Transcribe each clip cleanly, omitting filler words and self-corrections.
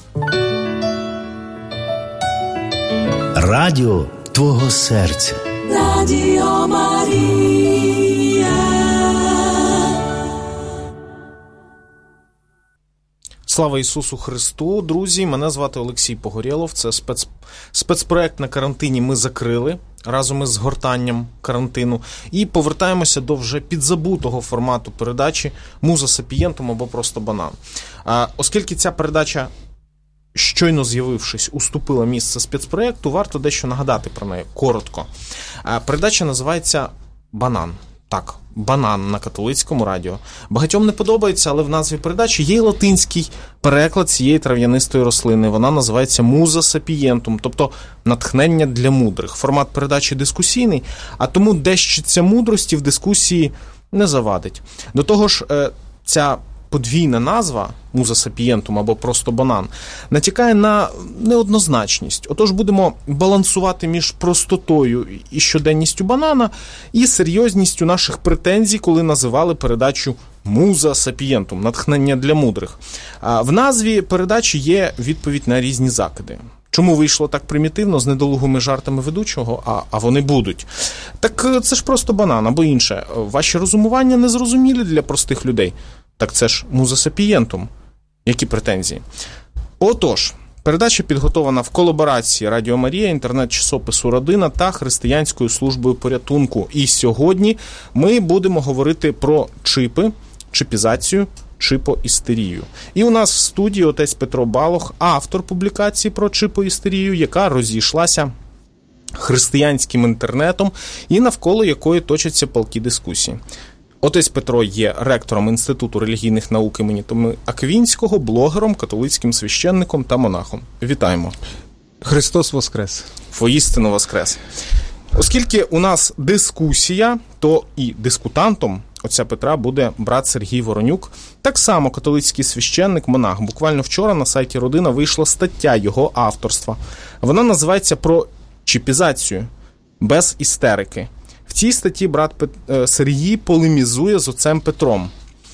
Радіо твого серця. Радіо Марія. Слава Ісусу Христу, друзі! Мене звати Олексій Погорєлов. Це спецпроект на карантині ми закрили разом із згортанням карантину. І повертаємося до вже підзабутого формату передачі «Муза Сапієнтум» або «Просто банан». Оскільки ця передача, щойно з'явившись, уступила місце спецпроєкту, варто дещо нагадати про неї коротко. Передача називається «Банан». Так, банан на католицькому радіо. Багатьом не подобається, але в назві передачі є й латинський переклад цієї трав'янистої рослини. Вона називається «Муза Сапієнтум», тобто «натхнення для мудрих». Формат передачі дискусійний, а тому дещиця мудрості в дискусії не завадить. До того ж, ця подвійна назва «Муза Сапієнтум» або «Просто банан» натякає на неоднозначність. Отож будемо балансувати між простотою і щоденністю банана і серйозністю наших претензій, коли називали передачу «Муза Сапієнтум» – «Натхнення для мудрих». В назві передачі є відповідь на різні закиди. Чому вийшло так примітивно з недолугими жартами ведучого, а вони будуть? Так це ж просто банан або інше. Ваші розумування незрозумілі для простих людей. Так це ж «Муза Сапієнтум». Які претензії? Отож, передача підготована в колаборації Радіо Марія, інтернет-часопису «Родина» та Християнською службою порятунку. І сьогодні ми будемо говорити про чипи, чипізацію, чипоістерію. І у нас в студії отець Петро Балох, автор публікації про чипоістерію, яка розійшлася християнським інтернетом і навколо якої точаться палкі дискусії. Отець Петро є ректором Інституту релігійних наук імені Томи Аквінського, блогером, католицьким священником та монахом. Вітаємо. Христос Воскрес. Воістину Воскрес. Оскільки у нас дискусія, то і дискутантом отця Петра буде брат Сергій Воронюк. Так само католицький священник, монах. Буквально вчора на сайті «Родина» вийшла стаття його авторства. Вона називається «Про чіпізацію без істерики». В цій статті брат Сергій полемізує з отцем Петром.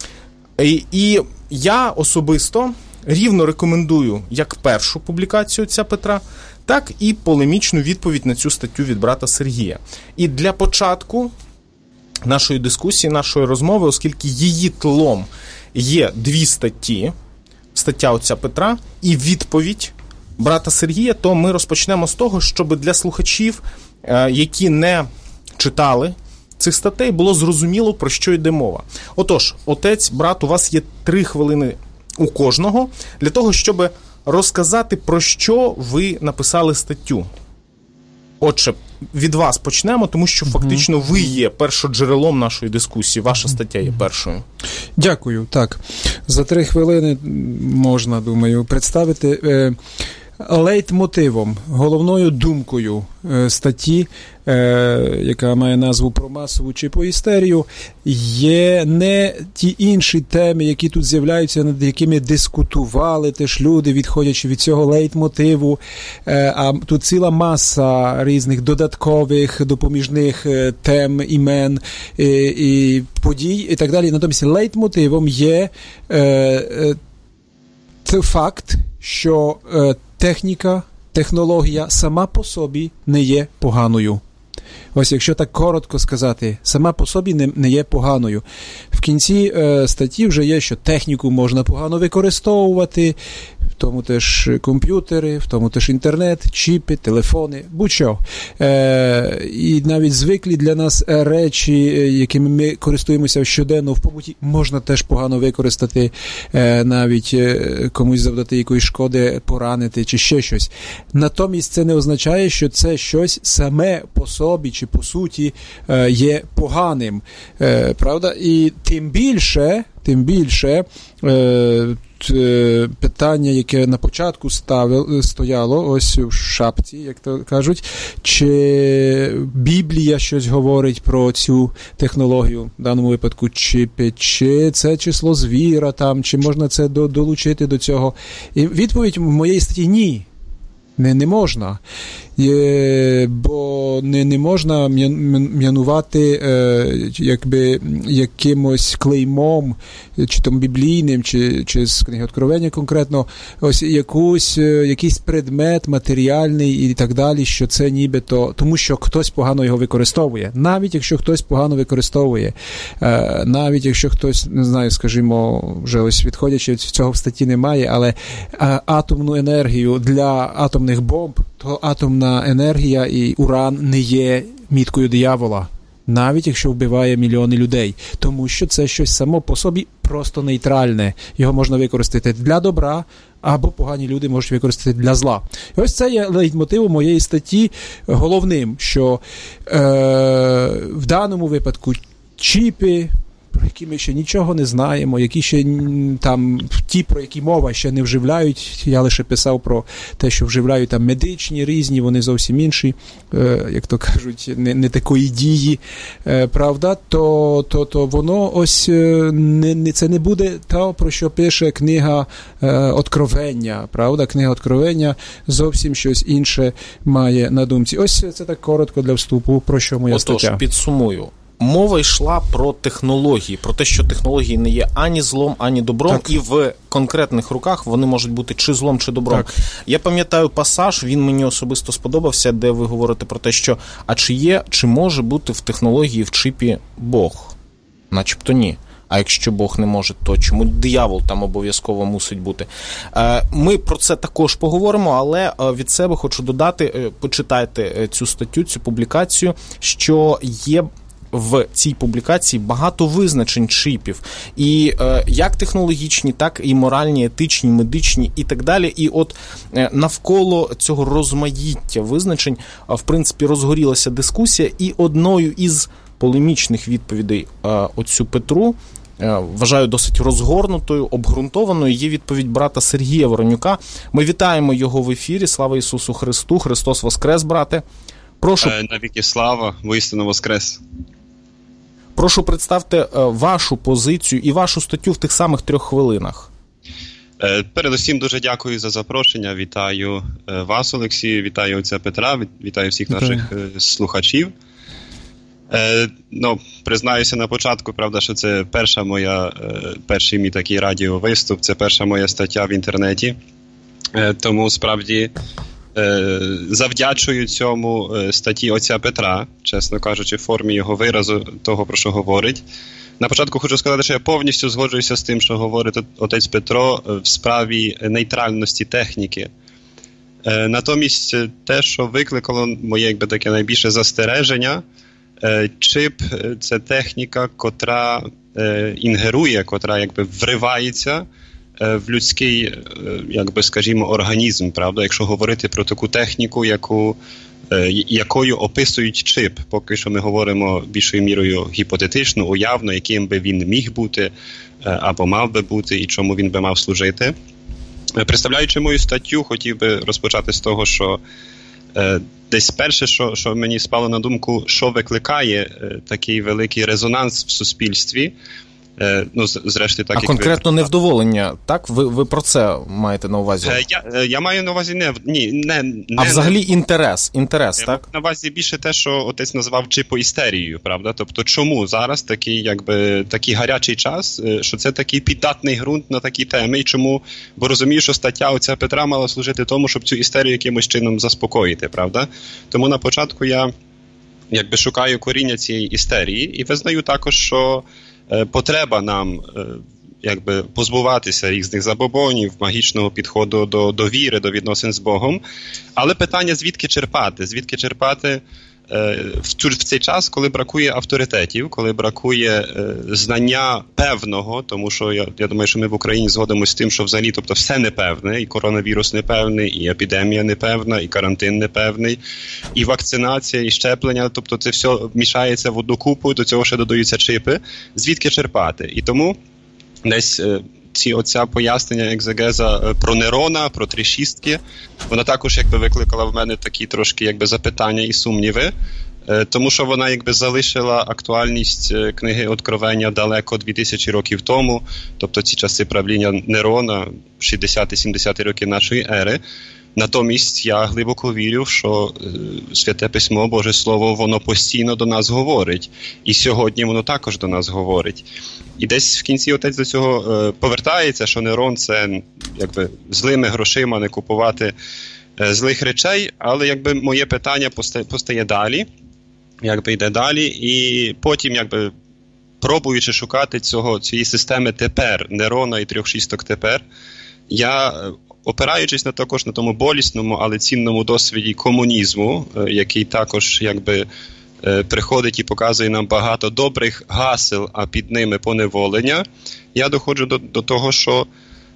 І я особисто рівно рекомендую як першу публікацію отця Петра, так і полемічну відповідь на цю статтю від брата Сергія. І для початку нашої дискусії, нашої розмови, оскільки її тлом є дві статті, стаття отця Петра і відповідь брата Сергія, то ми розпочнемо з того, щоб для слухачів, які не читали цих статей, було зрозуміло, про що йде мова. Отож, отець, брат, у вас є 3 хвилини у кожного для того, щоб розказати, про що ви написали статтю. Отже, від вас почнемо, тому що фактично ви є першоджерелом нашої дискусії. Ваша стаття є першою. Дякую. Так, за 3 хвилини можна, думаю, представити лейтмотивом, головною думкою статті, яка має назву «Про масову чипоістерію», є не ті інші теми, які тут з'являються, над якими дискутували теж люди, відходячи від цього лейтмотиву, а тут ціла маса різних додаткових, допоміжних тем, імен і подій і так далі. Натомість лейтмотивом є факт, що технологія сама по собі не є поганою. Ось якщо так коротко сказати, сама по собі не є поганою. В кінці статті вже є, що техніку можна погано використовувати, в тому теж комп'ютери, в тому теж інтернет, чіпи, телефони, будь-що. І навіть звиклі для нас речі, якими ми користуємося щоденно в побуті, можна теж погано використати, навіть комусь завдати якоїсь шкоди, поранити чи ще щось. Натомість це не означає, що це щось саме по собі чи по суті є поганим. Правда? І тим більше питання, яке на початку стояло, ось в шапці, як то кажуть, чи Біблія щось говорить про цю технологію, в даному випадку чіпи, чи це число звіра там, чи можна це долучити до цього. І відповідь в моєї статті – ні. Не можна. Бо не можна м'янувати якби якимось клеймом, чи там біблійним, чи з книги Откровення конкретно, ось якийсь предмет матеріальний і так далі, що це нібито, тому що хтось погано його використовує. Навіть якщо хтось погано використовує, навіть якщо хтось, не знаю, скажімо, вже ось відходячи, цього в статті немає, але атомну енергію для атомних бомб, то атомна енергія і уран не є міткою диявола, навіть якщо вбиває мільйони людей, тому що це щось само по собі просто нейтральне. Його можна використати для добра, або погані люди можуть використати для зла. І ось це є лейтмотивом моєї статті головним, що в даному випадку чіпи, про які ми ще нічого не знаємо, які ще там, ті, про які мова ще не вживляють, я лише писав про те, що вживляють там медичні різні, вони зовсім інші, як то кажуть, не такої дії, правда, то воно ось, це не буде те, про що пише книга Откровення, правда, книга Откровення зовсім щось інше має на думці. Ось це так коротко для вступу, про що моя стаття. Отож, підсумую. Мова йшла про технології, про те, що технології не є ані злом, ані добром, так. І в конкретних руках вони можуть бути чи злом, чи добром. Так. Я пам'ятаю пасаж, він мені особисто сподобався, де ви говорите про те, що чи може бути в технології, в чипі Бог? Начебто ні. А якщо Бог не може, то чому диявол там обов'язково мусить бути? Ми про це також поговоримо, але від себе хочу додати, почитайте цю статтю, цю публікацію, що є в цій публікації багато визначень чипів. І як технологічні, так і моральні, етичні, медичні і так далі. І от навколо цього розмаїття визначень, в принципі, розгорілася дискусія. І одною із полемічних відповідей оцю Петру, вважаю досить розгорнутою, обґрунтованою, є відповідь брата Сергія Воронюка. Ми вітаємо його в ефірі. Слава Ісусу Христу! Христос воскрес, брате! Прошу. Навіки слава, воістину воскрес. Прошу, представте вашу позицію і вашу статтю в тих самих 3 хвилинах. Передусім дуже дякую за запрошення. Вітаю вас, Олексію, вітаю отця Петра, вітаю всіх наших слухачів. Признаюся на початку, правда, що це перший мій такий радіовиступ, це перша моя стаття в інтернеті. Тому, справді, завдячую цьому статті отця Петра, чесно кажучи, в формі його виразу того, про що говорить. На початку хочу сказати, що я повністю згоджуюся з тим, що говорить отець Петро в справі нейтральності техніки. Натомість те, що викликало моє таке найбільше застереження, чип – це техніка, котра інгерує, котра вривається в людський, скажімо, організм, правда, якщо говорити про таку техніку, якою описують чип. Поки що ми говоримо більшою мірою гіпотетично, уявно, яким би він міг бути або мав би бути і чому він би мав служити. Представляючи мою статтю, хотів би розпочати з того, що десь перше, що мені спало на думку, що викликає такий великий резонанс в суспільстві. Зрештою, так, конкретно невдоволення, так? Ви про це маєте на увазі? Я маю на увазі взагалі інтерес, так? На увазі більше те, що отець назвав чипоістерією, правда? Тобто, чому зараз такий гарячий час, що це такий піддатний ґрунт на такі теми, і чому, бо розумію, що стаття отця Петра мала служити тому, щоб цю істерію якимось чином заспокоїти, правда? Тому на початку я шукаю коріння цієї істерії і визнаю також, що потреба нам позбуватися різних забобонів, магічного підходу до віри, до відносин з Богом. Але питання, звідки черпати? Звідки черпати в цей час, коли бракує авторитетів, коли бракує знання певного, тому що я думаю, що ми в Україні згодимося з тим, що взагалі все непевне, і коронавірус непевний, і епідемія непевна, і карантин непевний, і вакцинація, і щеплення, тобто це все мішається в одну купу, до цього ще додаються чипи. Звідки черпати? І тому десь оця пояснення екзегеза про Нерона, про 3 шістки, вона також викликала в мене такі трошки запитання і сумніви, тому що вона залишила актуальність книги Откровення далеко 2000 років тому, тобто ці часи правління Нерона, 60-70 роки нашої ери. Натомість я глибоко вірю, що Святе Письмо, Боже Слово, воно постійно до нас говорить. І сьогодні воно також до нас говорить. І десь в кінці отець до цього повертається, що Нерон – це якби злими грошима не купувати злих речей, але якби моє питання постає далі, якби йде далі, і потім якби пробуючи шукати цієї системи тепер, Нерона і 3 шісток тепер, я, опираючись також на тому болісному, але цінному досвіді комунізму, який також якби приходить і показує нам багато добрих гасел, а під ними поневолення, я доходжу до того, що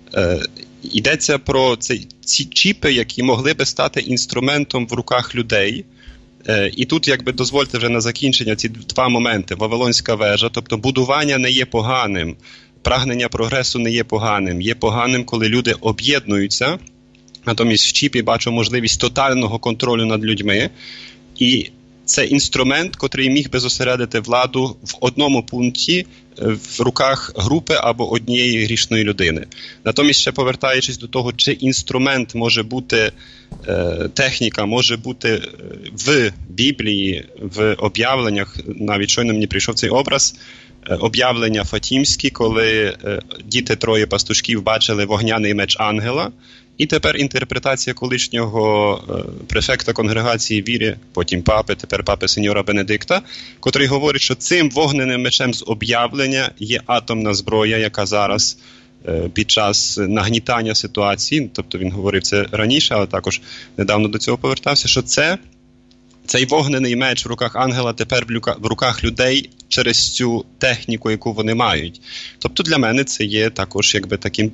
йдеться про ці чіпи, які могли би стати інструментом в руках людей. І тут, якби, дозвольте вже на закінчення ці 2 моменти. Вавилонська вежа, тобто будування не є поганим, прагнення прогресу не є поганим. Є поганим, коли люди об'єднуються, натомість в чіпі бачу можливість тотального контролю над людьми. І це інструмент, котрий міг би зосередити владу в одному пункті в руках групи або однієї грішної людини. Натомість, ще повертаючись до того, чи інструмент може бути, техніка може бути в Біблії, в об'явленнях, навіть щойно мені прийшов цей образ, об'явлення фатімські, коли діти 3 пастушків бачили вогняний меч ангела. І тепер інтерпретація колишнього префекта конгрегації віри, потім папи, тепер папи сеньора Бенедикта, котрий говорить, що цим вогненим мечем з об'явлення є атомна зброя, яка зараз під час нагнітання ситуації, тобто він говорив це раніше, але також недавно до цього повертався, що цей вогнений меч в руках ангела тепер в руках людей через цю техніку, яку вони мають. Тобто для мене це є також якби таким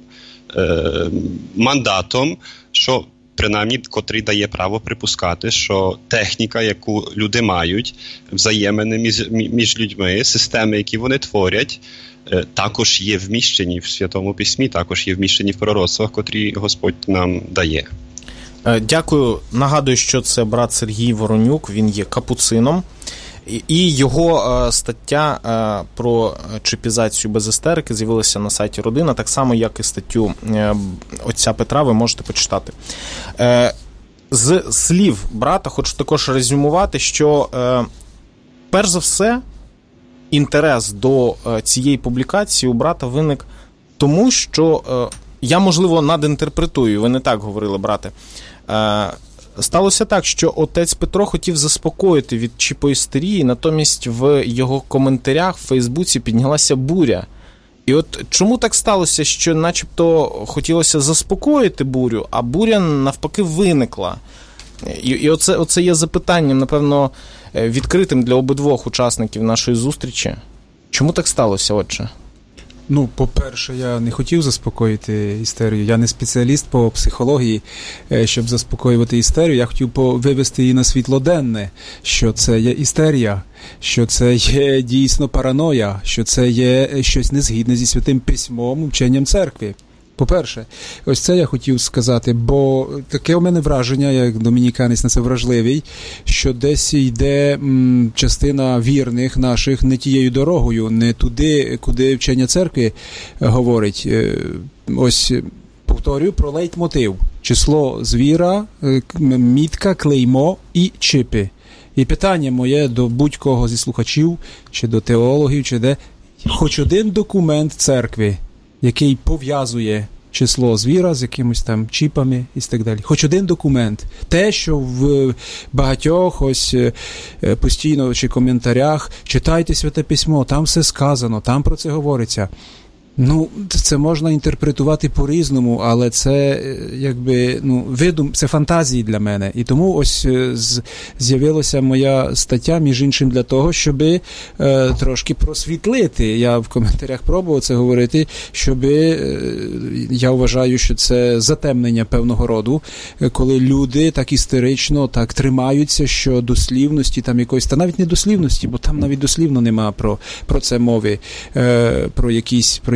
мандатом, що принаймні, котрий дає право припускати, що техніка, яку люди мають, взаємини між людьми, системи, які вони творять, також є вміщені в Святому Письмі, також є вміщені в пророцтвах, котрі Господь нам дає. Дякую. Нагадую, що це брат Сергій Воронюк, він є капуцином. І його стаття про чипізацію без естерики з'явилася на сайті Родина, так само, як і статтю отця Петра, ви можете почитати. З слів брата хочу також резюмувати, що, перш за все, інтерес до цієї публікації у брата виник тому, що я, можливо, надінтерпретую, ви не так говорили, брате. Сталося так, що отець Петро хотів заспокоїти від чіпоістерії, натомість в його коментарях в Фейсбуці піднялася буря. І от чому так сталося, що начебто хотілося заспокоїти бурю, а буря навпаки виникла? І оце є запитанням, напевно, відкритим для обидвох учасників нашої зустрічі. Чому так сталося, отже? Ну, по-перше, я не хотів заспокоїти істерію. Я не спеціаліст по психології, щоб заспокоювати істерію. Я хотів вивести її на світло денне, що це є істерія, що це є дійсно параноя, що це є щось незгідне зі Святим Письмом, вченням церкви. По-перше, ось це я хотів сказати, бо таке у мене враження, як домініканець на це вражливий, що десь йде частина вірних наших не тією дорогою, не туди, куди вчення церкви говорить. Ось повторюю про лейтмотив. Число звіра, мітка, клеймо і чипи. І питання моє до будь-кого зі слухачів, чи до теологів, чи де, хоч один документ церкви, який пов'язує число звіра з якимось там чіпами і так далі. Хоч один документ. Те, що в багатьох ось постійно чи коментарях читайте Святе Письмо, там все сказано, там про це говориться. Ну, це можна інтерпретувати по-різному, але це, якби, це фантазії для мене. І тому ось з'явилася моя стаття, між іншим, для того, щоб трошки просвітлити. Я в коментарях пробував це говорити, щоб я вважаю, що це затемнення певного роду, коли люди так істерично, так тримаються, що дослівності там якоїсь, та навіть не дослівності, бо там навіть дослівно нема про це мови, про якісь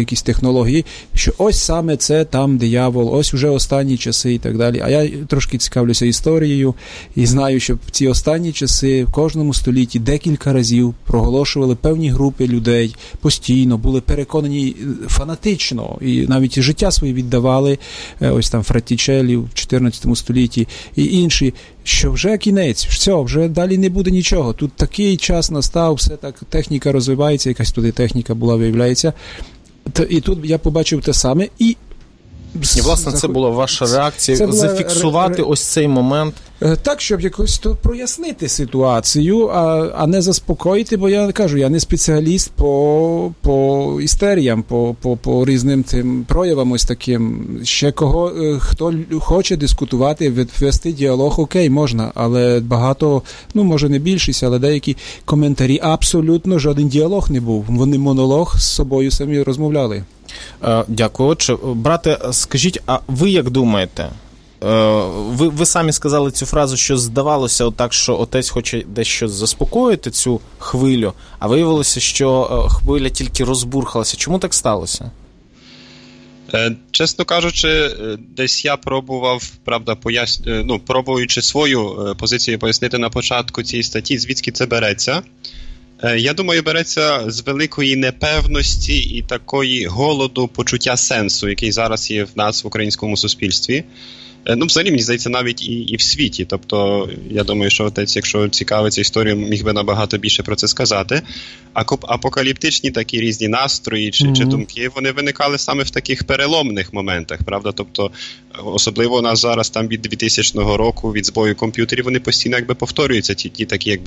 якісь технології, що ось саме це там диявол, ось уже останні часи і так далі. А я трошки цікавлюся історією і знаю, що в ці останні часи в кожному столітті декілька разів проголошували певні групи людей постійно, були переконані фанатично і навіть життя своє віддавали, ось там Фраттічелі в 14 столітті і інші, що вже кінець, все, вже далі не буде нічого. Тут такий час настав, все так, техніка розвивається, якась туди техніка була, виявляється. І тут я побачив те саме. І власне, це була ваша реакція, зафіксувати ось цей момент. Так, щоб якось то прояснити ситуацію, а не заспокоїти, бо я кажу, я не спеціаліст по істеріям, по різним тим проявам ось таким. Ще хто хоче дискутувати, вести діалог, окей, можна, але багато, може не більшість, але деякі коментарі, абсолютно жоден діалог не був. Вони монолог з собою самі розмовляли. Дякую. Отже, брате, скажіть, а ви як думаєте? Ви самі сказали цю фразу, що здавалося отак, що отець хоче дещо заспокоїти цю хвилю, а виявилося, що хвиля тільки розбурхалася. Чому так сталося? Чесно кажучи, десь я пробував, правда, пробуючи свою позицію пояснити на початку цієї статті, звідки це береться. Я думаю, береться з великої непевності і такої голоду почуття сенсу, який зараз є в нас в українському суспільстві. Взагалі, мені здається, навіть і в світі. Тобто, я думаю, що отець, якщо цікавиться історією, міг би набагато більше про це сказати. Апокаліптичні такі різні настрої чи думки, вони виникали саме в таких переломних моментах, правда? Тобто, особливо у нас зараз там від 2000 року, від збою комп'ютерів, вони постійно повторюються, ті такі,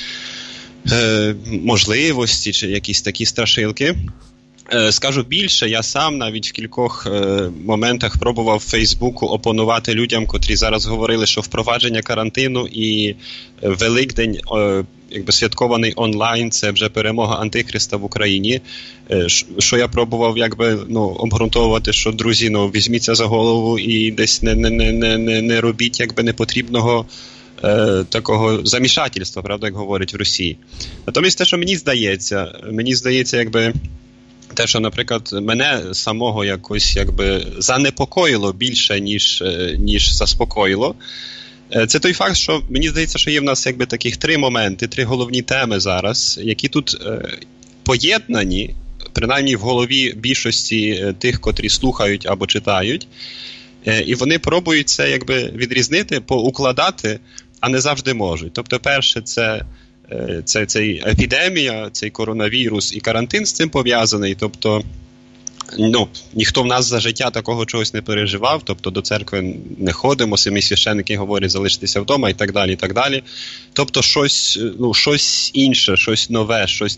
можливості чи якісь такі страшилки. Скажу більше, я сам навіть в кількох моментах пробував в Фейсбуку опонувати людям, котрі зараз говорили, що впровадження карантину і Великдень, святкований онлайн, це вже перемога Антихриста в Україні. Що я пробував обґрунтовувати, що, друзі, візьміться за голову і десь не робіть непотрібного такого замішательства, правда, як говорять в Росії. Натомість те, що мені здається, те, що, наприклад, мене самого якось занепокоїло більше, ніж заспокоїло, це той факт, що мені здається, що є в нас таких три моменти, три головні теми зараз, які тут поєднані, принаймні в голові більшості тих, котрі слухають або читають, і вони пробують це відрізнити, поукладати, а не завжди можуть. Тобто, перше, це цей епідемія, цей коронавірус і карантин з цим пов'язаний. Тобто, ніхто в нас за життя такого чогось не переживав, тобто до церкви не самі священники говорять залишитися вдома і так далі, і так далі. Тобто щось інше, щось нове, щось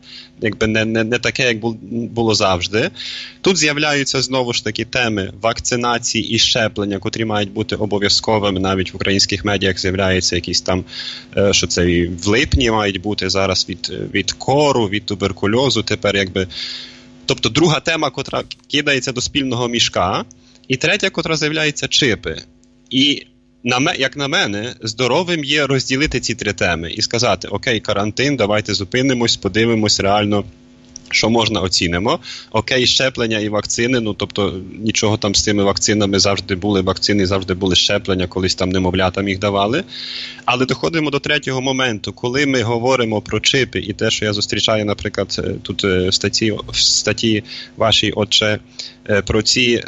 не таке, як було завжди. Тут з'являються знову ж таки теми вакцинації і щеплення, котрі мають бути обов'язковими. Навіть в українських медіях з'являється якісь там, що це і в липні мають бути зараз від кору, від туберкульозу, тепер Тобто друга тема, котра кидається до спільного мішка, і третя, котра з'являється чипи. І, як на мене, здоровим є розділити ці три теми і сказати, окей, карантин, давайте зупинимось, подивимось реально, що можна, оцінимо. Окей, щеплення і вакцини, тобто нічого там з цими вакцинами, завжди були вакцини, завжди були щеплення, колись там немовлятам їх давали. Але доходимо до третього моменту, коли ми говоримо про чипи і те, що я зустрічаю, наприклад, тут в статті вашій, отче, про ці,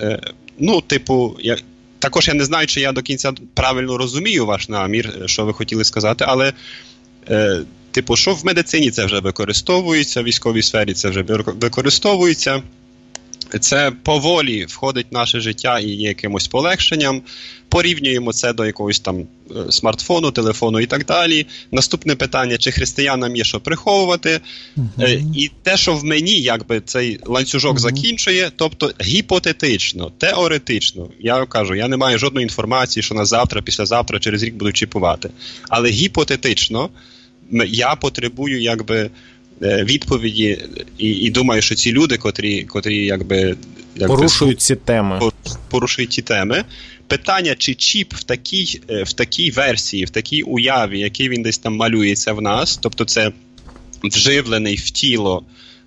також я не знаю, чи я до кінця правильно розумію ваш намір, що ви хотіли сказати, але що в медицині це вже використовується, в військовій сфері це вже використовується. Це поволі входить в наше життя і є якимось полегшенням. Порівнюємо це до якогось там смартфону, телефону і так далі. Наступне питання, чи християнам є що приховувати. І те, що в мені цей ланцюжок закінчує, тобто гіпотетично, теоретично, я кажу, я не маю жодної інформації, що нас завтра, післязавтра, через рік будуть чіпувати. Але гіпотетично я потребую відповіді і думаю, що ці люди, котрі порушують ці теми. Порушують ці теми. Питання, чи чіп в такій версії, в такій уяві, який він десь там малюється в нас, тобто це вживлений в тіло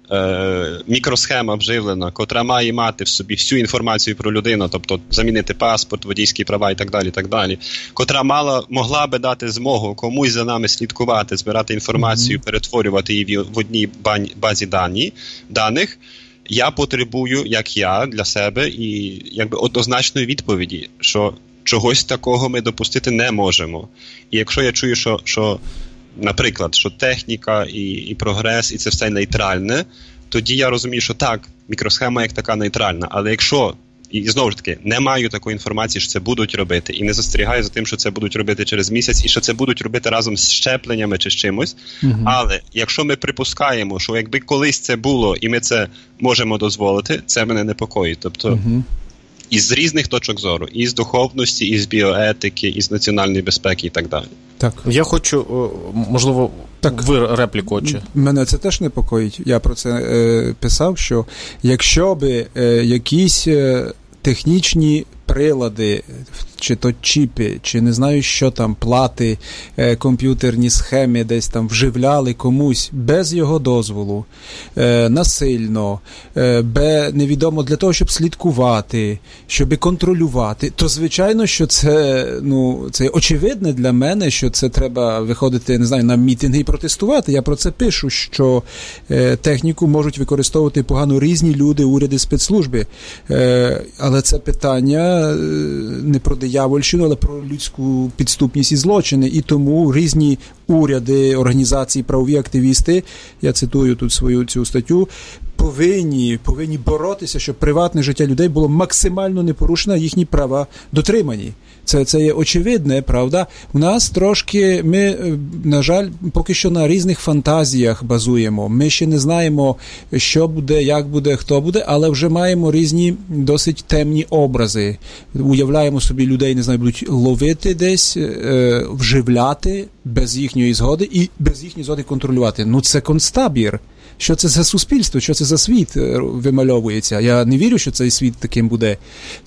мікросхема вживлена, котра має мати в собі всю інформацію про людину, тобто замінити паспорт, водійські права і так далі, котра могла би дати змогу комусь за нами слідкувати, збирати інформацію, перетворювати її в одній базі даних, я потребую, як я, для себе, і якби однозначної відповіді, що чогось такого ми допустити не можемо. І якщо я чую, що наприклад, що техніка і прогрес, і це все нейтральне, тоді я розумію, що так, мікросхема як така нейтральна, але якщо, і знову ж таки, не маю такої інформації, що це будуть робити, і не застерігаю за тим, що це будуть робити через місяць, і що це будуть робити разом з щепленнями чи з чимось, але якщо ми припускаємо, що якби колись це було, і ми це можемо дозволити, це мене непокоїть. Тобто, із різних точок зору, із духовності, із біоетики, із національної безпеки і так далі. Так. Я хочу, можливо, ви репліку, отче. Мене це теж непокоїть. Я про це писав, що якщо би якісь технічні прилади, чи то чіпи, чи не знаю, що там, плати, комп'ютерні схеми десь там вживляли комусь без його дозволу, насильно, невідомо для того, щоб слідкувати, щоб контролювати, то звичайно, що це, це очевидне для мене, що це треба виходити, не знаю, на мітинги і протестувати. Я про це пишу, що техніку можуть використовувати погано різні люди, уряди, спецслужби. Але це питання не про диявольщину, але про людську підступність і злочини. І тому різні уряди, організації, правові активісти, я цитую тут свою цю статтю, повинні боротися, щоб приватне життя людей було максимально непорушено, їхні права дотримані. Це є очевидне, правда? У нас трошки, ми, на жаль, поки що на різних фантазіях базуємо. Ми ще не знаємо, що буде, як буде, хто буде, але вже маємо різні досить темні образи. Уявляємо собі людей, не знаю, будуть ловити десь, вживляти без їхньої згоди і без їхньої згоди контролювати. Це концтабір. Що це за суспільство, що це за світ вимальовується? Я не вірю, що цей світ таким буде.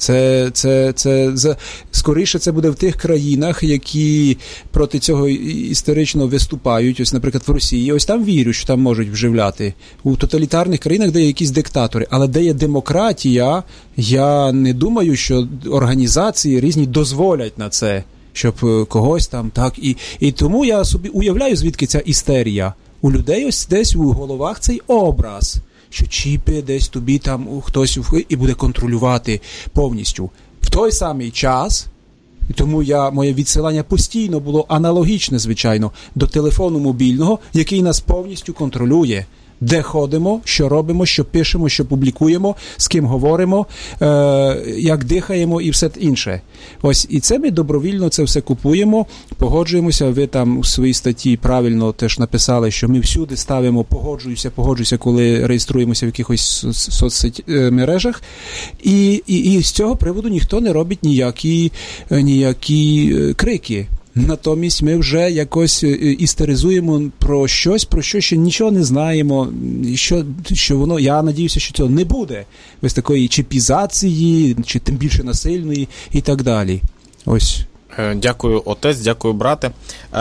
Скоріше це буде в тих країнах, які проти цього історично виступають. Ось, наприклад, в Росії. Ось там вірю, що там можуть вживляти. У тоталітарних країнах, де є якісь диктатори. Але де є демократія, я не думаю, що організації різні дозволять на це, щоб когось там так. І тому я собі уявляю, звідки ця істерія. У людей ось десь у головах цей образ, що чіпи десь тобі там хтось і буде контролювати повністю. В той самий час, і тому моє відсилання постійно було аналогічне, звичайно, до телефону мобільного, який нас повністю контролює. Де ходимо, що робимо, що пишемо, що публікуємо, з ким говоримо, як дихаємо і все інше. Ось, і це ми добровільно це все купуємо, погоджуємося. Ви там у своїй статті правильно теж написали, що ми всюди ставимо погоджуюся, коли реєструємося в якихось соцмережах. І з цього приводу ніхто не робить ніякі крики. Натомість ми вже якось істеризуємо про що ще нічого не знаємо, що воно, я надіюся, що цього не буде. Ось такої чіпізації, чи тим більше насильної і так далі. Ось. Дякую, отець, дякую, брате.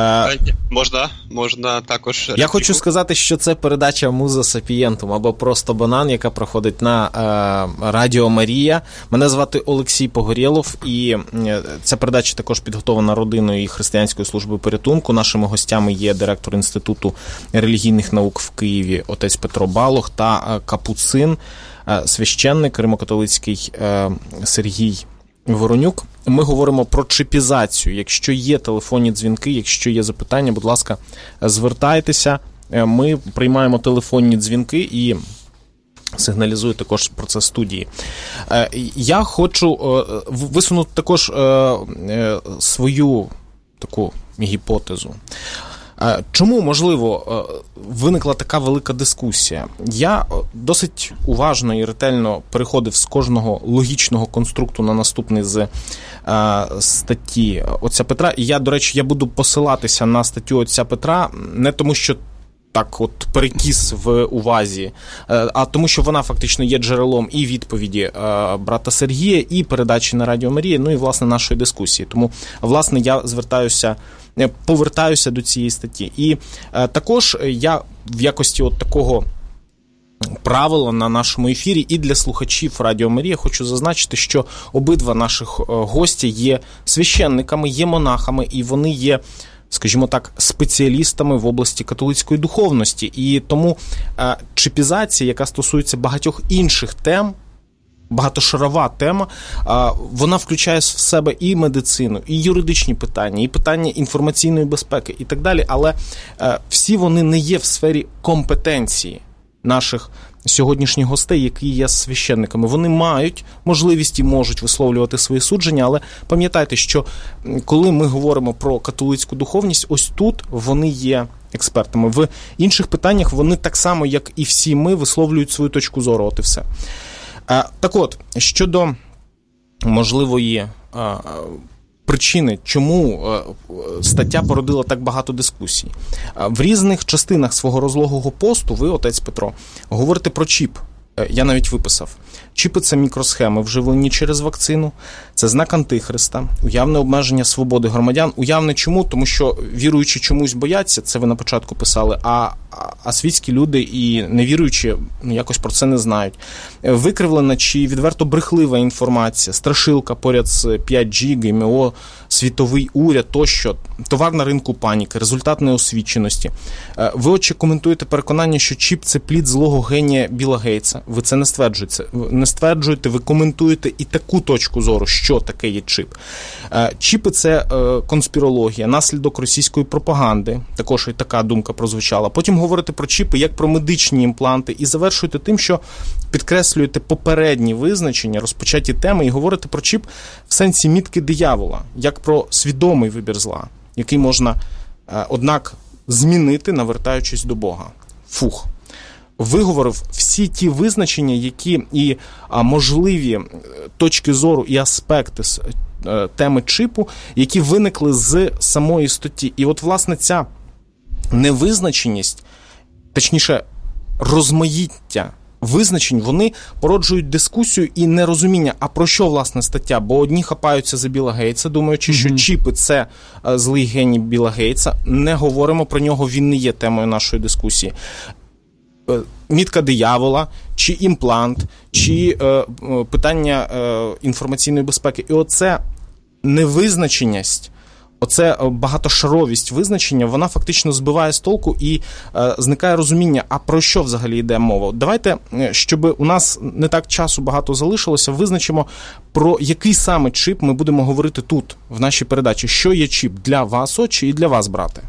Можна також... Я хочу сказати, що це передача Муза Сапієнтум, або просто Банан, яка проходить на Радіо Марія. Мене звати Олексій Погорєлов, і ця передача також підготовлена родиною і Християнською службою порятунку. Нашими гостями є директор Інституту релігійних наук в Києві, отець Петро Балох, та капуцин, священник римокатолицький Сергій Воронюк. Ми говоримо про чіпізацію. Якщо є телефонні дзвінки, якщо є запитання, будь ласка, звертайтеся. Ми приймаємо телефонні дзвінки і сигналізую також про це студії. Я хочу висунути також свою таку гіпотезу. Чому, можливо, виникла така велика дискусія? Я досить уважно і ретельно переходив з кожного логічного конструкту на наступний з статті отця Петра. І я, до речі, буду посилатися на статтю отця Петра не тому, що так от перекіс в увазі, а тому, що вона фактично є джерелом і відповіді брата Сергія, і передачі на Радіо Марія, ну і, власне, нашої дискусії. Тому, власне, я повертаюся до цієї статті. І також я в якості от такого правила на нашому ефірі. І для слухачів Радіо Марія хочу зазначити, що обидва наших гості є священниками, є монахами, і вони є, скажімо так, спеціалістами в області католицької духовності. І тому чипізація, яка стосується багатьох інших тем, багатошарова тема, вона включає в себе і медицину, і юридичні питання, і питання інформаційної безпеки, і так далі, але всі вони не є в сфері компетенції наших сьогоднішніх гостей, які є священниками. Вони мають можливість і можуть висловлювати свої судження, але пам'ятайте, що коли ми говоримо про католицьку духовність, ось тут вони є експертами. В інших питаннях вони так само, як і всі ми, висловлюють свою точку зору, от і все. Так от, щодо можливої причини, чому стаття породила так багато дискусій. В різних частинах свого розлогого посту ви, отець Петро, говорите про чіп. Я навіть виписав. Чіпи – це мікросхеми, вживлені через вакцину, це знак Антихриста, уявне обмеження свободи громадян. Уявне чому? Тому що віруючі чомусь бояться, це ви на початку писали, а світські люди і невіруючі якось про це не знають. Викривлена чи відверто брехлива інформація, страшилка поряд з 5G, ГМО, світовий уряд, тощо, товар на ринку паніки, результат неосвіченості. Ви, отче, коментуєте переконання, що чіп – це плід злого генія Білла Гейтса. Ви це не стверджуєте, ви коментуєте і таку точку зору, що таке є чіп. Чіпи – це конспірологія, наслідок російської пропаганди, також і така думка прозвучала. Потім говорите про чіпи як про медичні імпланти і завершуєте тим, що підкреслюєте попередні визначення, розпочаті теми і говорите про чіп в сенсі мітки диявола, як про свідомий вибір зла, який можна, однак, змінити, навертаючись до Бога. Фух. Виговорив всі ті визначення, які і можливі точки зору і аспекти теми чипу, які виникли з самої статті. І от, власне, ця невизначеність, точніше, розмаїття визначень, вони породжують дискусію і нерозуміння, а про що, власне, стаття? Бо одні хапаються за Білла Гейтса, думаючи, що чіпи – це злий геній Білла Гейтса. Не говоримо про нього, він не є темою нашої дискусії. Мітка диявола, чи імплант, чи питання інформаційної безпеки. І оце невизначеність, оце багатошаровість визначення, вона фактично збиває з толку і зникає розуміння, а про що взагалі йде мова. Давайте, щоб у нас не так часу багато залишилося, визначимо, про який саме чіп ми будемо говорити тут, в нашій передачі. Що є чіп для вас, отче, і для вас, брате?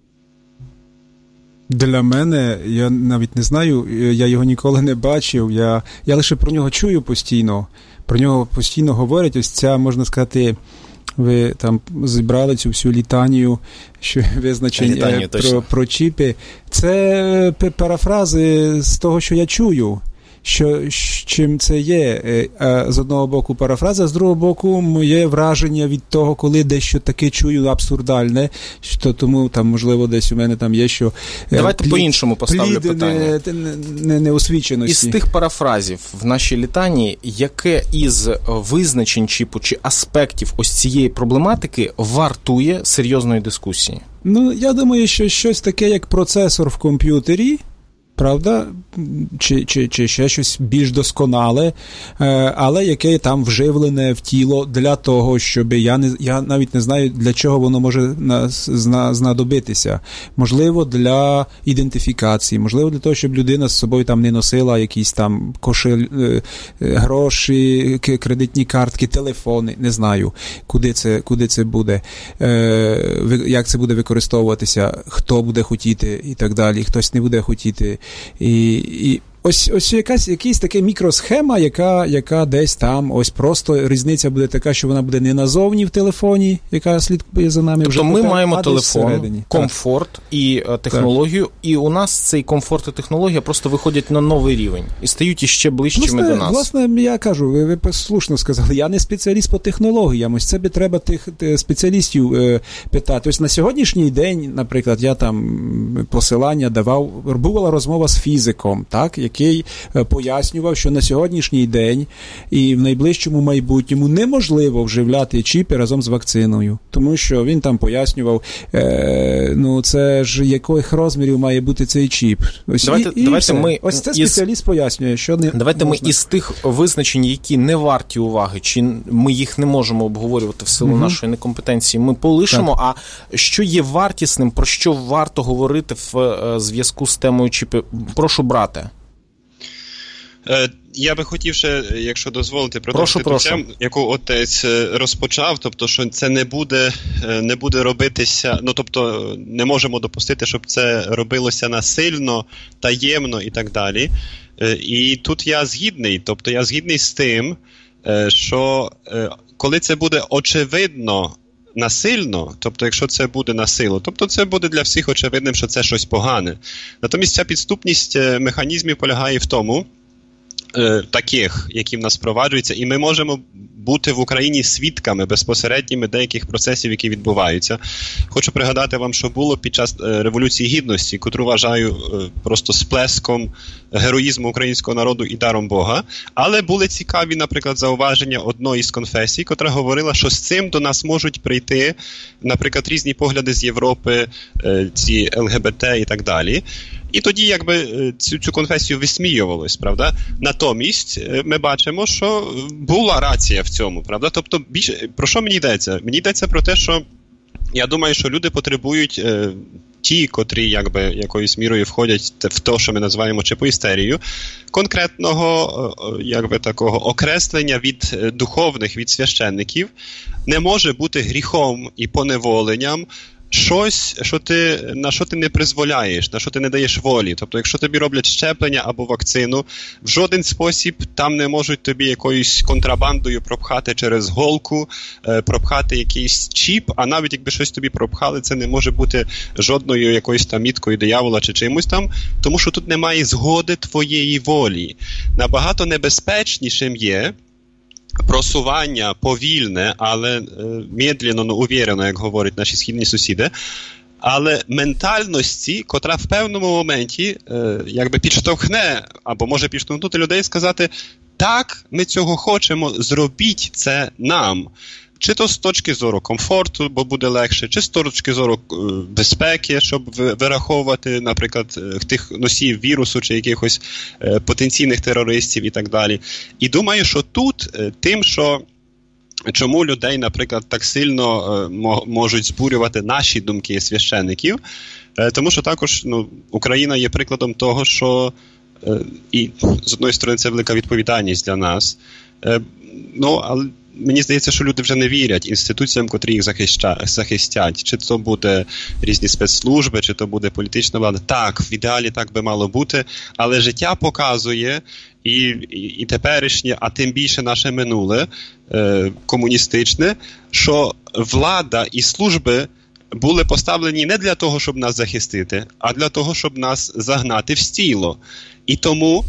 Для мене, я навіть не знаю, я його ніколи не бачив, я лише про нього чую постійно, про нього постійно говорять, ось ця, можна сказати, ви там зібрали цю всю літанію, що визначень про чіпи. Це парафрази з того, що я чую. Чим це є? З одного боку парафраза, з другого боку моє враження від того, коли дещо таке чую абсурдальне, що тому там, можливо, десь у мене там є, що давайте по-іншому поставлю питання. Неосвіченості. Із тих парафразів в нашій літанії, яке із визначень чіпу чи аспектів ось цієї проблематики вартує серйозної дискусії? Ну, я думаю, що щось таке, як процесор в комп'ютері, правда? Чи ще щось більш досконале, але яке там вживлене в тіло для того, щоб я навіть не знаю, для чого воно може знадобитися. Можливо, для ідентифікації, можливо, для того, щоб людина з собою там не носила якісь там гроші, кредитні картки, телефони, не знаю, куди це буде, як це буде використовуватися, хто буде хотіти і так далі, хтось не буде хотіти. І ось якась така мікросхема, яка десь там, ось просто різниця буде така, що вона буде не назовні в телефоні, яка слідкує за нами. Тобто ми маємо телефон, комфорт і технологію, і у нас цей комфорт і технологія просто виходять на новий рівень і стають іще ближчими до нас. Власне, я кажу, ви слушно сказали, я не спеціаліст по технологіям, ось це би треба тих спеціалістів питати. Ось на сьогоднішній день, наприклад, я там посилання давав, була розмова з фізиком, так, який пояснював, що на сьогоднішній день і в найближчому майбутньому неможливо вживляти чіпи разом з вакциною. Тому що він там пояснював, це ж яких розмірів має бути цей чіп. Ось ось це спеціаліст пояснює, що не Давайте можна. Ми із тих визначень, які не варті уваги, чи ми їх не можемо обговорювати в силу нашої некомпетенції, ми полишимо. Так. А що є вартісним, про що варто говорити в зв'язку з темою чіпи? Прошу, брате. Я би хотів ще, якщо дозволите, продовжити ту тему, яку отець розпочав, тобто, що це не буде робитися, тобто, не можемо допустити, щоб це робилося насильно, таємно і так далі. І тут я згідний з тим, що коли це буде очевидно насильно, тобто якщо це буде насилу, тобто це буде для всіх очевидним, що це щось погане. Натомість ця підступність механізмів полягає в тому, таких, які в нас впроваджуються, і ми можемо бути в Україні свідками безпосередніми деяких процесів, які відбуваються. Хочу пригадати вам, що було під час Революції Гідності, котру вважаю просто сплеском героїзму українського народу і даром Бога, але були цікаві, наприклад, зауваження одної з конфесій, котра говорила, що з цим до нас можуть прийти, наприклад, різні погляди з Європи, ці ЛГБТ і так далі. І тоді, цю конфесію висміювалось, правда? Натомість ми бачимо, що була рація в цьому, правда? Тобто, про що мені йдеться? Мені йдеться про те, що я думаю, що люди потребують, ті, котрі якоюсь мірою входять в те, що ми називаємо чипоістерією, конкретного такого окреслення від духовних, від священників. Не може бути гріхом і поневоленням щось, на що ти не призволяєш, на що ти не даєш волі. Тобто, якщо тобі роблять щеплення або вакцину, в жоден спосіб там не можуть тобі якоюсь контрабандою пропхати через голку, пропхати якийсь чіп, а навіть якби щось тобі пропхали, це не може бути жодною якоюсь там міткою диявола чи чимось там, тому що тут немає згоди твоєї волі. Набагато небезпечнішим є просування повільне, але медленно, но уверено, як говорять наші східні сусіди, але ментальності, котра в певному моменті підштовхне, або може підштовхнути людей сказати, так, ми цього хочемо, зробіть це нам. Чи то з точки зору комфорту, бо буде легше, чи з точки зору безпеки, щоб вираховувати, наприклад, тих носіїв вірусу, чи якихось потенційних терористів і так далі. І думаю, що тут тим, що чому людей, наприклад, так сильно можуть збурювати наші думки священиків, тому що також Україна є прикладом того, що і з одної сторони це велика відповідальність для нас, але мені здається, що люди вже не вірять інституціям, котрі їх захистять. Чи то буде різні спецслужби, чи то політична влада. Так, в ідеалі так би мало бути, але життя показує, і теперішнє, а тим більше наше минуле, комуністичне, що влада і служби були поставлені не для того, щоб нас захистити, а для того, щоб нас загнати в стіло. І тому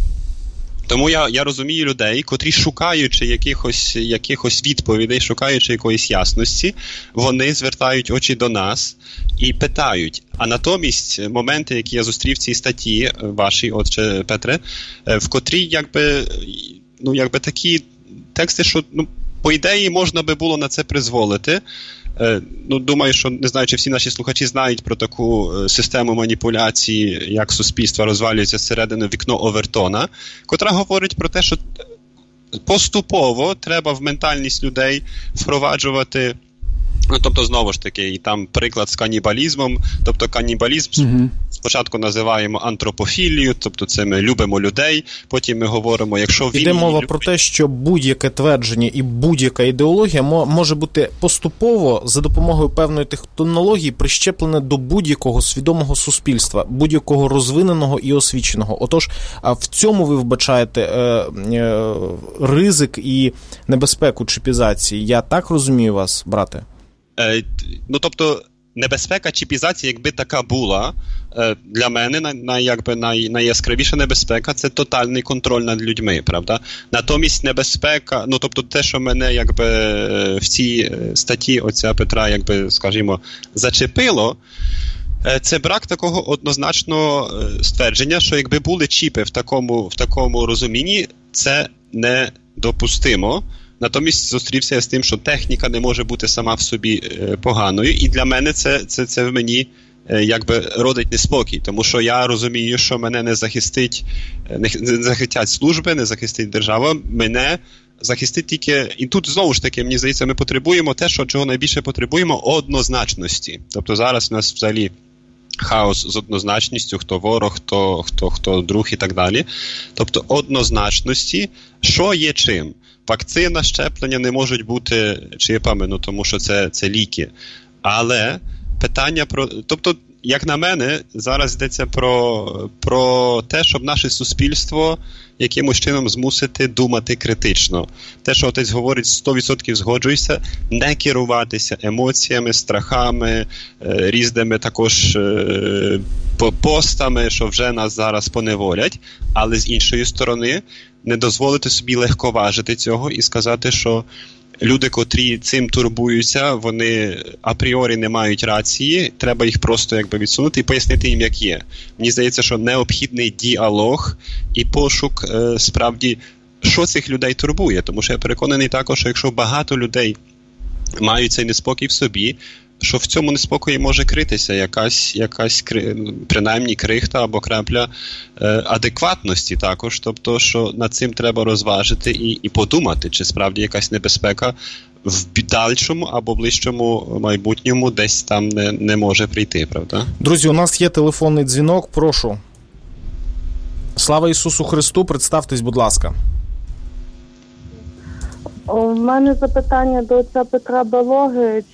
я розумію людей, котрі, шукаючи якихось відповідей, шукаючи якоїсь ясності, вони звертають очі до нас і питають. А натомість моменти, які я зустрів в цій статті вашій, отче Петре, в котрій такі тексти, що по ідеї можна би було на це призволити. Думаю, що, не знаю, чи всі наші слухачі знають про таку систему маніпуляції, як суспільство розвалюється зсередини, вікно Овертона, котра говорить про те, що поступово треба в ментальність людей впроваджувати, тобто, знову ж таки, і там приклад з канібалізмом, тобто канібалізм спочатку називаємо антропофілію, тобто це ми любимо людей, потім ми говоримо, якщо він... Іде мова про те, що будь-яке твердження і будь-яка ідеологія може бути поступово за допомогою певної технології прищеплене до будь-якого свідомого суспільства, будь-якого розвиненого і освіченого. Отож, в цьому ви вбачаєте ризик і небезпеку чіпізації. Я так розумію вас, брате? Тобто, небезпека чіпізації, якби така була, для мене найяскравіша небезпека – це тотальний контроль над людьми, правда? Натомість небезпека, тобто те, що мене в цій статті отця Петра, скажімо, зачепило, Це брак такого однозначного ствердження, що якби були чіпи в такому розумінні, це недопустимо. Натомість зустрівся я з тим, що техніка не може бути сама в собі поганою, і для мене це в мені якби родить неспокій, тому що я розумію, що мене не захистять служби, не захистить держава, мене захистить тільки, і тут знову ж таки, мені здається, ми потребуємо те, чого найбільше потребуємо, однозначності. Тобто зараз у нас взагалі хаос з однозначністю, хто ворог, хто друг і так далі. Тобто однозначності, що є чим. Вакцина, щеплення не можуть бути чипами, тому що це ліки. Але питання тобто, як на мене, зараз йдеться про те, щоб наше суспільство якимось чином змусити думати критично. Те, що отець говорить, 100% згоджуюся, не керуватися емоціями, страхами, різними також постами, що вже нас зараз поневолять, але з іншої сторони не дозволити собі легковажити цього і сказати, що люди, котрі цим турбуються, вони апріорі не мають рації, треба їх просто відсунути і пояснити їм, як є. Мені здається, що необхідний діалог і пошук справді, що цих людей турбує. Тому що я переконаний також, що якщо багато людей мають цей неспокій в собі, що в цьому неспокої може критися якась принаймні крихта або крапля адекватності також, тобто, що над цим треба розважити і подумати, чи справді якась небезпека в дальшому або ближчому майбутньому десь там не може прийти, правда? Друзі, у нас є телефонний дзвінок, прошу. Слава Ісусу Христу, представтесь, будь ласка. У мене запитання до отця Петра Балоги,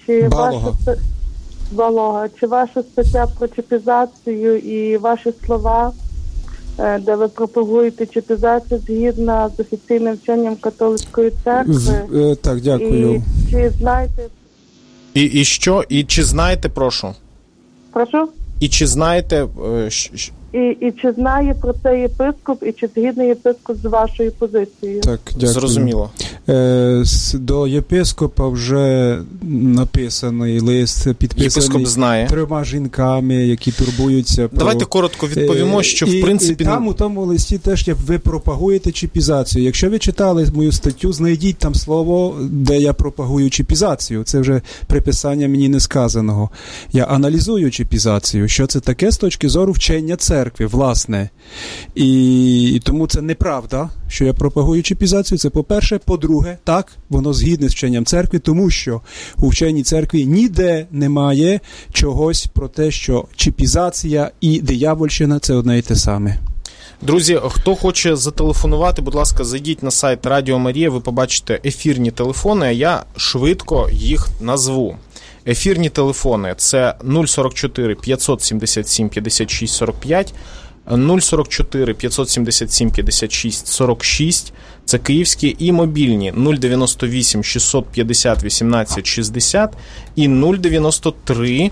чи ваша стаття про чіпізацію і ваші слова, де ви пропагуєте чіпізацію згідно з офіційним вченням католицької церкви? Так, дякую. І чи знаєте... І що? І чи знаєте, прошу? Прошу? І чи знаєте... І чи знає про це єпископ, і чи згідний єпископ з вашою позицією? Так, дякую. Зрозуміло. До єпископа вже написаний лист, підписаний 3 жінками, які турбуються про... Давайте коротко відповімо, що в принципі... І там у тому листі теж ви пропагуєте чіпізацію. Якщо ви читали мою статтю, знайдіть там слово, де я пропагую чіпізацію. Це вже приписання мені несказаного. Я аналізую чіпізацію. Що це таке з точки зору вчення церкви, власне. І тому це неправда, що я пропагую чіпізацію. Це по-перше. По-друге, так, воно згідне з вченням церкви, тому що у вченні церкві ніде немає чогось про те, що чіпізація і диявольщина – це одне і те саме. Друзі, хто хоче зателефонувати, будь ласка, зайдіть на сайт Радіо Марія, ви побачите ефірні телефони, а я швидко їх назву. Ефірні телефони – це 044 577 56 45, 044 577 56 46, це київські, і мобільні 098 650 18 60 і 093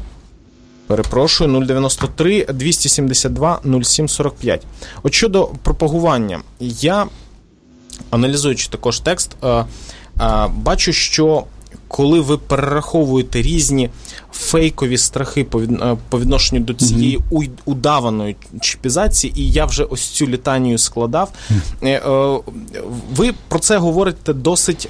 272 07 45. От щодо пропагування, я, аналізуючи також текст, бачу, що коли ви перераховуєте різні фейкові страхи по відношенню до цієї удаваної чіпізації, і я вже ось цю літанію складав, ви про це говорите досить,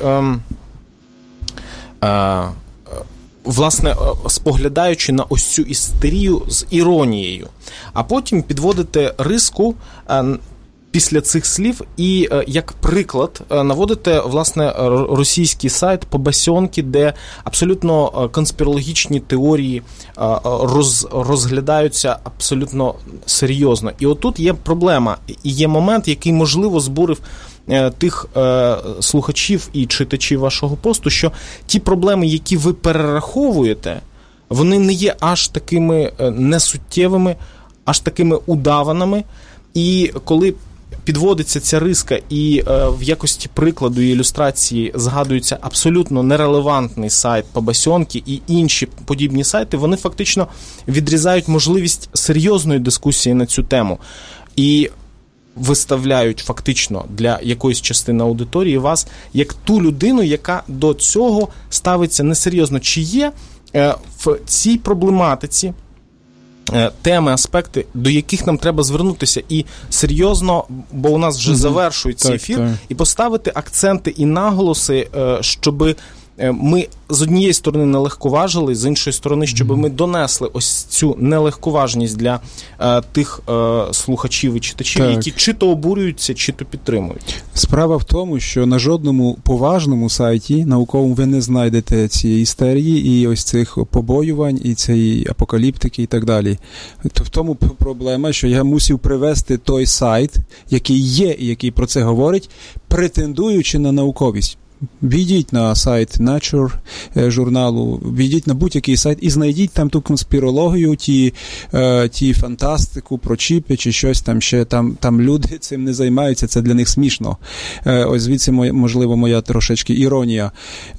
власне, споглядаючи на ось цю істерію з іронією, а потім підводите риску після цих слів і, як приклад, наводите, власне, російський сайт Побасьонки, де абсолютно конспірологічні теорії розглядаються абсолютно серйозно. І отут є проблема, і є момент, який, можливо, збурив тих слухачів і читачів вашого посту, що ті проблеми, які ви перераховуєте, вони не є аж такими несуттєвими, аж такими удаваними. І коли підводиться ця риска і в якості прикладу і ілюстрації згадується абсолютно нерелевантний сайт Побасьонки і інші подібні сайти, вони фактично відрізають можливість серйозної дискусії на цю тему. І виставляють фактично для якоїсь частини аудиторії вас як ту людину, яка до цього ставиться несерйозно. Чи є в цій проблематиці теми, аспекти, до яких нам треба звернутися і серйозно, бо у нас вже завершується ефір, і поставити акценти і наголоси, щоб ми з однієї сторони не легковажили, з іншої сторони, щоб ми донесли ось цю нелегковажність для тих слухачів і читачів, які чи то обурюються, чи то підтримують. Справа в тому, що на жодному поважному сайті науковому ви не знайдете цієї істерії і ось цих побоювань, і цієї апокаліптики і так далі. В тому проблема, що я мусив привести той сайт, який є і який про це говорить, претендуючи на науковість. Війдіть на сайт Nature журналу, війдіть на будь-який сайт і знайдіть там ту конспірологію, ті фантастику про чіпи чи щось там ще. Там люди цим не займаються, це для них смішно. Ось звідси, можливо, моя трошечки іронія.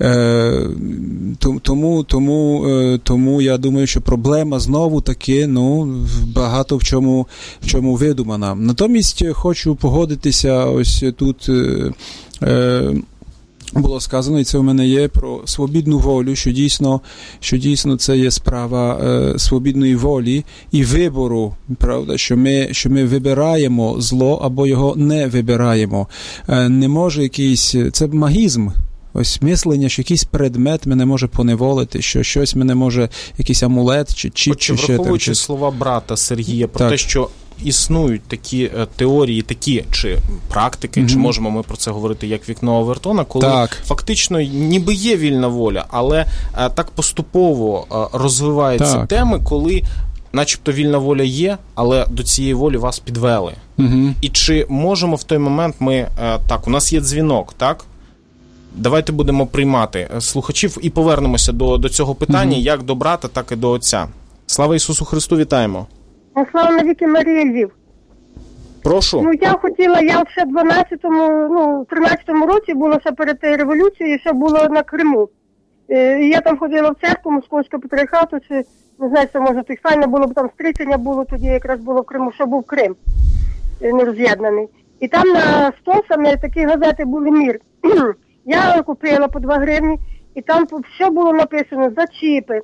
Тому я думаю, що проблема знову таки, багато в чому видумана. Натомість хочу погодитися ось тут... Було сказано, і це у мене є, про свобідну волю, що дійсно це є справа свобідної волі і вибору, правда, що ми вибираємо зло або його не вибираємо. Не може якийсь, це магізм. Ось мислення, що якийсь предмет мене може поневолити, що щось мене може, якийсь амулет чи чіп, чи ще там. Враховуючи слова брата Сергія про те, що існують такі теорії, такі чи практики, чи можемо ми про це говорити як вікно Овертона, коли фактично ніби є вільна воля, але так поступово розвиваються теми, коли начебто вільна воля є, але до цієї волі вас підвели. І чи можемо в той момент ми... у нас є дзвінок, так? Давайте будемо приймати слухачів і повернемося до цього питання, як до брата, так і до отця. Слава Ісусу Христу, вітаємо. Слава навіки Марії, Львів. Прошу. Я ще в 13-му році було ще перед революцією, ще було на Криму. Я там ходила в церкву Московського патріархату, чи, не знаю, це може тих файно було, бо там стрічення було, тоді якраз було в Криму, що був Крим нероз'єднаний. І там на стосами такі газети були «Мір». Я купила по 2 гривні, і там все було написано за чіпи.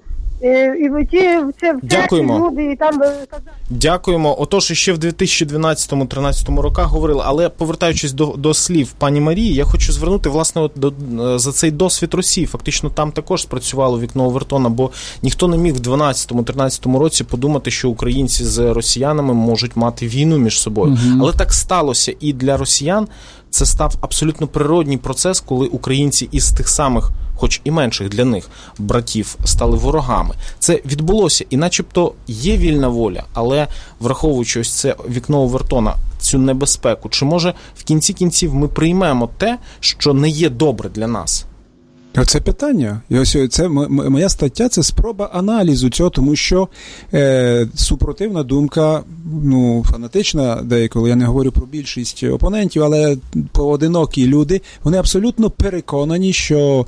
Дякуємо. Люди, і там... Дякуємо. Отож, ще в 2012-13 роках говорили, але повертаючись до слів пані Марії, я хочу звернути, власне, за цей досвід Росії. Фактично, там також спрацювало вікно Овертона, бо ніхто не міг в 12-13 році подумати, що українці з росіянами можуть мати війну між собою. Але так сталося, і для росіян це став абсолютно природній процес, коли українці із тих самих, хоч і менших для них, братів стали ворогами. Це відбулося, і начебто є вільна воля, але враховуючи ось це вікно Овертона, цю небезпеку, чи може в кінці кінців ми приймемо те, що не є добре для нас? Оце питання. І ось це моя стаття, це спроба аналізу цього, тому що супротивна думка, фанатична деяколи, я не говорю про більшість опонентів, але поодинокі люди, вони абсолютно переконані, що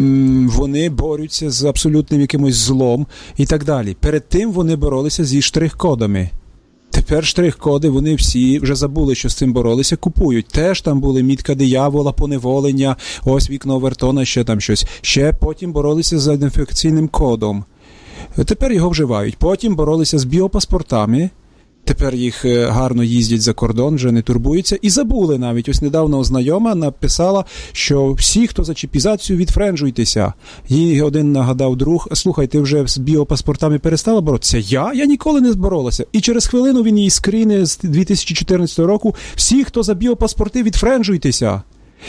вони борються з абсолютним якимось злом і так далі. Перед тим вони боролися зі штрих-кодами. Тепер штрих-коди, вони всі вже забули, що з цим боролися, купують. Теж там були мітка диявола, поневолення, ось вікно Овертона, ще там щось. Ще потім боролися з ідентифікаційним кодом. Тепер його вживають. Потім боролися з біопаспортами. Тепер їх гарно їздять за кордон, вже не турбуються. І забули навіть. Ось недавно знайома написала, що всі, хто за чіпізацію, відфренджуйтеся. Їй один нагадав друг: слухай, ти вже з біопаспортами перестала боротися? Я ніколи не боролася. І через хвилину він їй скріне з 2014 року: всі, хто за біопаспорти, відфренджуйтеся.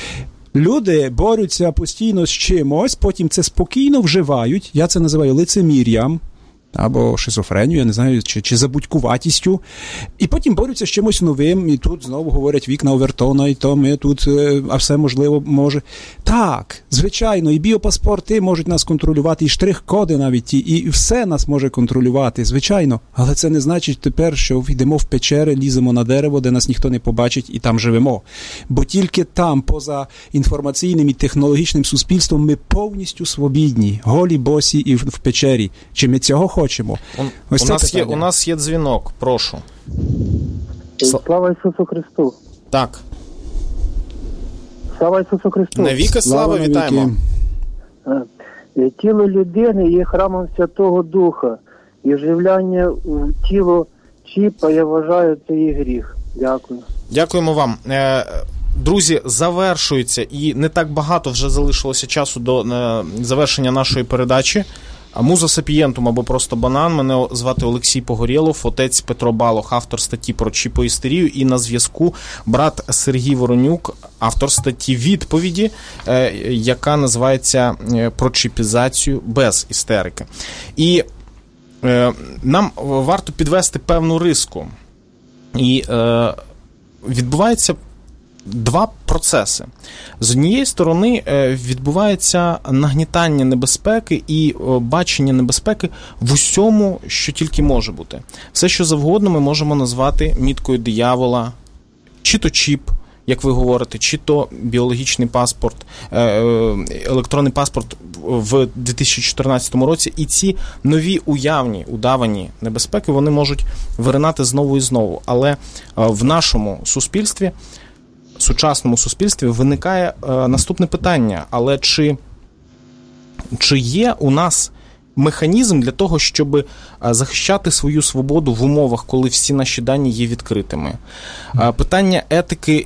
Люди борються постійно з чимось, потім це спокійно вживають. Я це називаю лицемір'ям. Або шизофренію, я не знаю, чи забудькуватістю. І потім борються з чимось новим, і тут знову говорять вікна Овертона, і то ми тут, а все можливо може. Так, звичайно, і біопаспорти можуть нас контролювати, і штрих-коди навіть ті, і все нас може контролювати, звичайно. Але це не значить тепер, що йдемо в печери, ліземо на дерево, де нас ніхто не побачить, і там живемо. Бо тільки там, поза інформаційним і технологічним суспільством, ми повністю свобідні, голі, босі і в печері. Чи ми цього хочемо? У нас є дзвінок, прошу. Слава Ісусу Христу. Так. Слава Ісусу Христу. Навіки слава, вітаємо. Тіло людини є храмом Святого Духа. І вживляння в тіло чіпа, я вважаю, це і гріх. Дякую. Дякуємо вам. Друзі, завершується, і не так багато вже залишилося часу до завершення нашої передачі. Муза Сапієнтум або просто банан. Мене звати Олексій Погорєлов, отець Петро Балох, автор статті про чіпоістерію, і на зв'язку брат Сергій Воронюк, автор статті «Відповіді», яка називається «Про чіпізацію без істерики». І нам варто підвести певну риску. І відбувається два процеси. З однієї сторони відбувається нагнітання небезпеки і бачення небезпеки в усьому, що тільки може бути. Все, що завгодно ми можемо назвати міткою диявола, чи то чіп, як ви говорите, чи то біологічний паспорт, електронний паспорт в 2014 році. І ці нові уявні, удавані небезпеки, вони можуть виринати знову і знову. Але в нашому суспільстві, сучасному суспільстві виникає наступне питання. Але чи є у нас механізм для того, щоб захищати свою свободу в умовах, коли всі наші дані є відкритими? Питання етики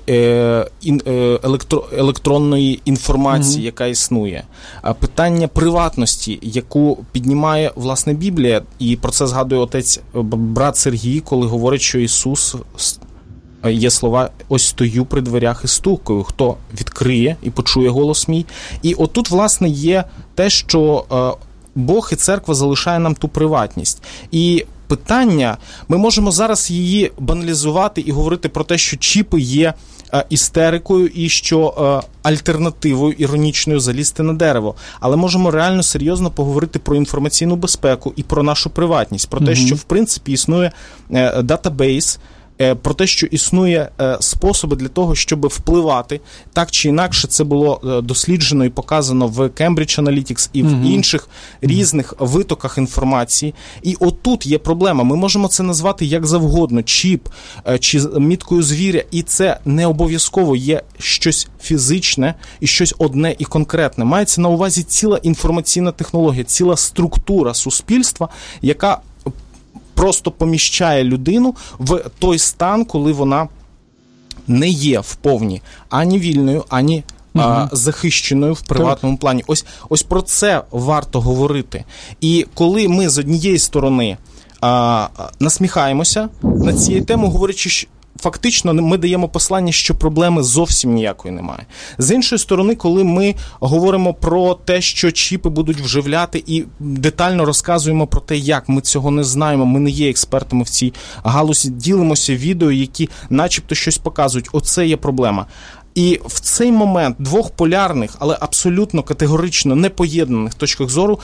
електронної інформації, яка існує. Питання приватності, яку піднімає, власне, Біблія. І про це згадує отець брат Сергій, коли говорить, що Ісус... Є слова «Ось стою при дверях і стукаю, хто відкриє і почує голос мій». І отут, власне, є те, що Бог і церква залишає нам ту приватність. І питання, ми можемо зараз її баналізувати і говорити про те, що чіпи є істерикою і що альтернативою іронічною залізти на дерево. Але можемо реально серйозно поговорити про інформаційну безпеку і про нашу приватність, про те, що в принципі існує датабейс, про те, що існує способи для того, щоб впливати. Так чи інакше, це було досліджено і показано в Cambridge Analytics і в інших різних витоках інформації. І отут є проблема. Ми можемо це назвати як завгодно, чіп чи міткою звіря, і це не обов'язково є щось фізичне і щось одне і конкретне. Мається на увазі ціла інформаційна технологія, ціла структура суспільства, яка просто поміщає людину в той стан, коли вона не є вповні ані вільною, ані захищеною в приватному плані. Ось про це варто говорити. І коли ми з однієї сторони насміхаємося над цією темою, говорячи, що фактично ми даємо послання, що проблеми зовсім ніякої немає. З іншої сторони, коли ми говоримо про те, що чіпи будуть вживляти і детально розказуємо про те, як ми цього не знаємо, ми не є експертами в цій галузі, ділимося відео, які начебто щось показують. Оце є проблема. І в цей момент двох полярних, але абсолютно категорично непоєднаних точках зору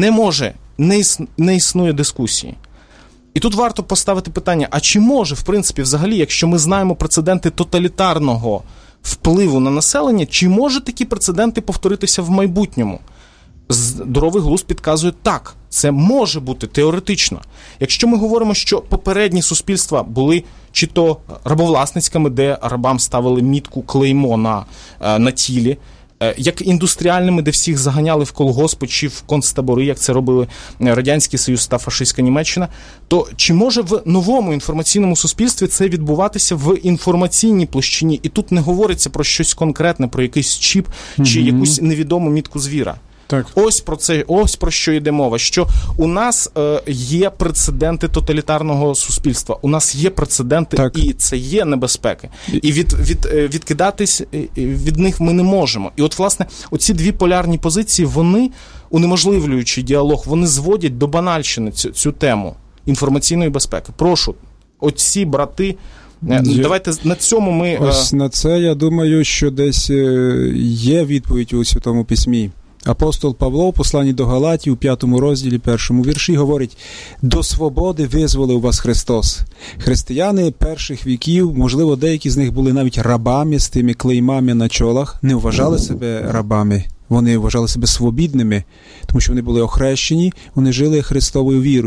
не існує дискусії. І тут варто поставити питання, а чи може, в принципі, взагалі, якщо ми знаємо прецеденти тоталітарного впливу на населення, чи може такі прецеденти повторитися в майбутньому? Здоровий глузд підказує так, це може бути теоретично. Якщо ми говоримо, що попередні суспільства були чи то рабовласницькими, де рабам ставили мітку клеймо на тілі, як індустріальними, де всіх заганяли в колгоспи чи в концтабори, як це робили Радянський Союз та фашистська Німеччина, то чи може в новому інформаційному суспільстві це відбуватися в інформаційній площині? І тут не говориться про щось конкретне, про якийсь чіп чи якусь невідому мітку звіра. Так. Ось про що йде мова, що у нас є прецеденти тоталітарного суспільства, у нас є прецеденти, і це є небезпеки. І відкидатись від них ми не можемо. І от, власне, оці дві полярні позиції, вони, унеможливлюючи діалог, вони зводять до банальщини цю тему інформаційної безпеки. Прошу, оці брати, давайте на цьому ми... Ось на це, я думаю, що десь є відповідь у Святому Письмі. Апостол Павло в посланні до Галатів у 5 розділі, 1 вірші говорить: «До свободи визволив вас Христос». Християни перших віків, можливо, деякі з них були навіть рабами з тими клеймами на чолах, не вважали себе рабами. Вони вважали себе свобідними, тому що вони були охрещені, вони жили Христовою вірою.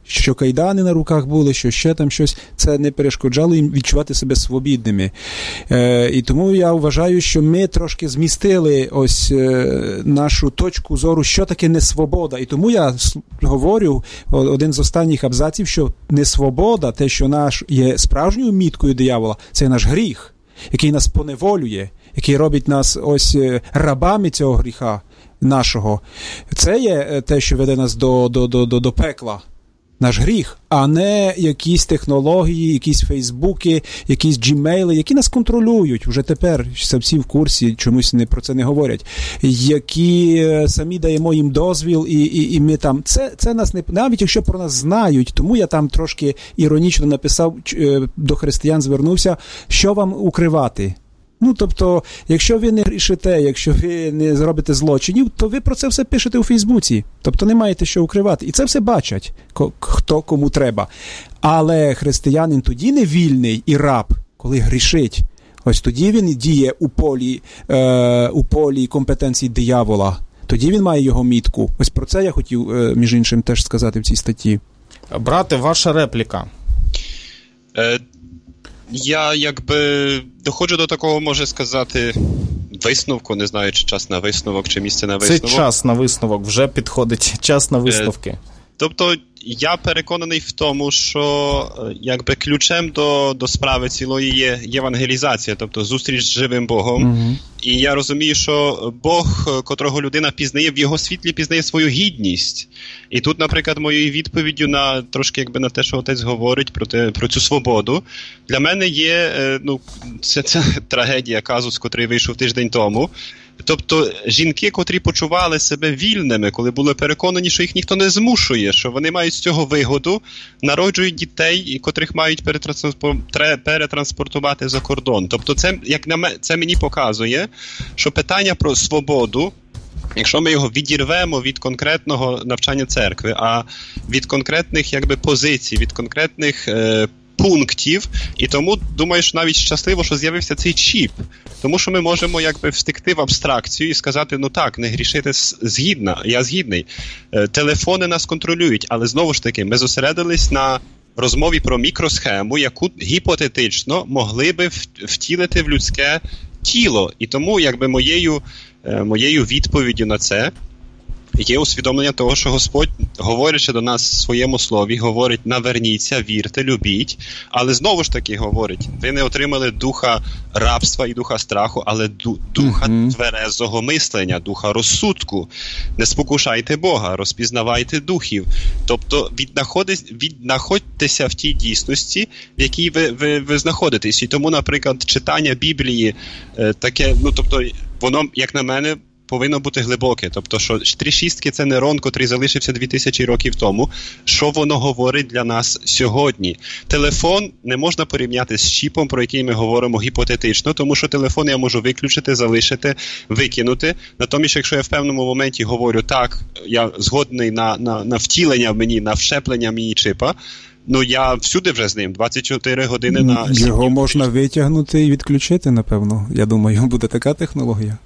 що кайдани на руках були, що ще там щось, це не перешкоджало їм відчувати себе свобідними. І тому я вважаю, що ми трошки змістили ось нашу точку зору, що таке несвобода. І тому я говорю, один з останніх абзаців, що несвобода, те, що наш є справжньою міткою диявола, це наш гріх, який нас поневолює, який робить нас ось рабами цього гріха нашого. Це є те, що веде нас до пекла. Наш гріх, а не якісь технології, якісь фейсбуки, якісь джімейли, які нас контролюють. Вже тепер всі в курсі, чомусь про це не говорять. Які самі даємо їм дозвіл, і ми там... Це нас не... Навіть якщо про нас знають, тому я там трошки іронічно написав, до християн звернувся, що вам укривати? Ну, тобто, якщо ви не грішите, якщо ви не зробите злочинів, то ви про це все пишете у Фейсбуці. Тобто не маєте що укривати. І це все бачать, хто кому треба. Але християнин тоді не вільний і раб, коли грішить. Ось тоді він діє у полі компетенцій диявола. Тоді він має його мітку. Ось про це я хотів, між іншим, теж сказати в цій статті. Брате, ваша репліка. Я якби доходжу до такого, може сказати, висновку, не знаю, чи час на висновок, чи місце на висновок. Це час на висновок, вже підходить час на висновки. Тобто, я переконаний в тому, що якби ключем до справи цілої є євангелізація, тобто зустріч з живим Богом. Угу. І я розумію, що Бог, котрого людина пізнає, в його світлі пізнає свою гідність. І тут, наприклад, моєю відповіддю на трошки якби на те, що отець говорить про цю свободу, для мене є, це трагедія, казус, котрий вийшов тиждень тому. Тобто жінки, котрі почували себе вільними, коли були переконані, що їх ніхто не змушує, що вони мають з цього вигоду, народжують дітей, котрих мають перетранспортувати за кордон. Тобто це мені показує, що питання про свободу, якщо ми його відірвемо від конкретного навчання церкви, а від конкретних якби позицій, від конкретних пунктів, і тому думаю, що навіть щасливо, що з'явився цей чіп. Тому що ми можемо якби встекти в абстракцію і сказати, ну так, не грішити згідно, я згідний. Телефони нас контролюють, але знову ж таки, ми зосередились на розмові про мікросхему, яку гіпотетично могли би втілити в людське тіло. І тому якби моєю відповіддю на це є усвідомлення того, що Господь, говорячи до нас в своєму слові, говорить: наверніться, вірте, любіть, але знову ж таки говорить: ви не отримали духа рабства і духа страху, але духа тверезого мислення, духа розсудку. Не спокушайте Бога, розпізнавайте духів. Тобто віднаходьтеся в тій дійсності, в якій ви знаходитесь. І тому, наприклад, читання Біблії таке, тобто воно, як на мене, повинно бути глибоке. Тобто, що 3.6 – це нейрон, котрий залишився 2000 років тому. Що воно говорить для нас сьогодні? Телефон не можна порівняти з чіпом, про який ми говоримо гіпотетично, тому що телефон я можу виключити, залишити, викинути. Натомість, якщо я в певному моменті говорю: так, я згодний на втілення в мені, на вщеплення мені чіпа, я всюди вже з ним, 24 години на... Його можна витягнути і відключити, напевно. Я думаю, буде така технологія.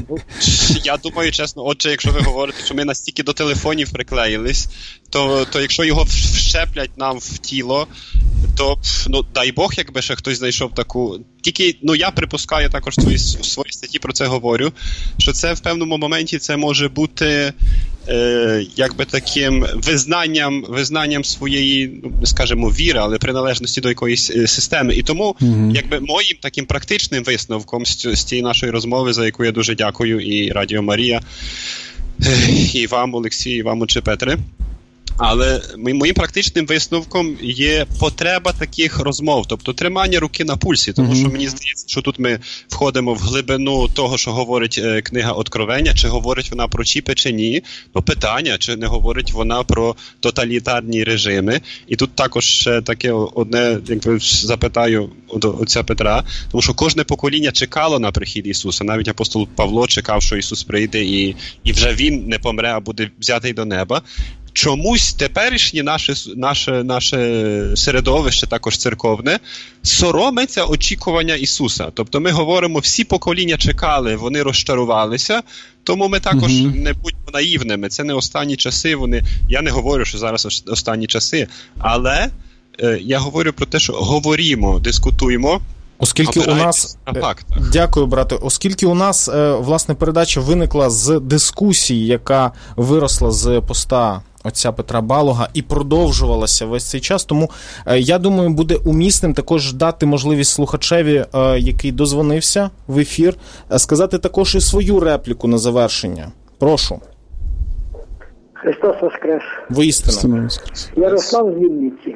Я думаю, чесно, отже, якщо ви говорите, що ми настільки до телефонів приклеїлись, то якщо його вщеплять нам в тіло, то, дай Бог, якби ще хтось знайшов таку... Тільки, я припускаю, також в своїй статті про це говорю, що це в певному моменті це може бути якби таким визнанням своєї, скажімо, віри, але приналежності до якоїсь системи. І тому, якби моїм таким практичним висновком з цієї нашої розмови, за яку я дуже дякую і Радіо Марія, і вам, Олексій, і вам, отче Петре, але моїм практичним висновком є потреба таких розмов, тобто тримання руки на пульсі, тому що мені здається, що тут ми входимо в глибину того, що говорить книга Откровення, чи говорить вона про чіпи, чи ні, питання, чи не говорить вона про тоталітарні режими. І тут також ще таке одне, якби запитаю до отця Петра, тому що кожне покоління чекало на прихід Ісуса, навіть апостол Павло чекав, що Ісус прийде і вже він не помре, а буде взятий до неба. чомусь теперішнє наше середовище, також церковне, соромиться очікування Ісуса. Тобто ми говоримо, всі покоління чекали, вони розчарувалися, тому ми також не будьмо наївними. Це не останні часи, я не говорю, що зараз останні часи, але я говорю про те, що говоримо, дискутуємо. Оскільки у нас, дякую, брате, оскільки у нас, власне, передача виникла з дискусії, яка виросла з поста отця Петра Балога і продовжувалася весь цей час, тому я думаю, буде умісним також дати можливість слухачеві, який дозвонився в ефір, сказати також і свою репліку на завершення. Прошу. Христос Воскрес. Воістину. Ярослав з Вінниці.